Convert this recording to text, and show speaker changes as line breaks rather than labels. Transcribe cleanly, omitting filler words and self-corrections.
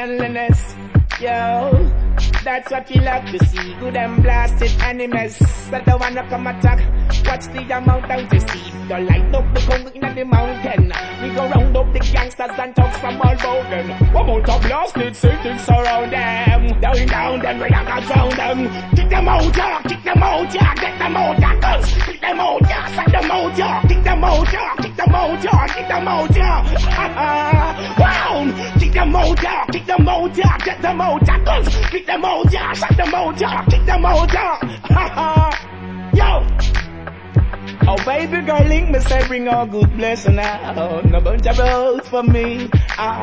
manliness. Yo, that's what you love to see. Good and blasted animals that don't wanna come attack. Watch the amount out to see. You light up the gun in the mountain. We go round up the gangsters and thugs from all about them. One more top blasted Satan surround them. Down them, we are gonna drown them. Kick them out, yeah, kick them out, yeah, get them out, yeah, guns. Kick them out, yeah, set them out, yeah, kick them out, yeah, kick them out, yeah, kick them out, yeah. Wow, kick them out, yeah, kick them out, yeah, get them out, yeah, guns. Kick them out, yeah, set them out, yeah, kick them out, yeah. Yo. Oh baby girl, link me say bring all good blessing out. No bunch of roads for me.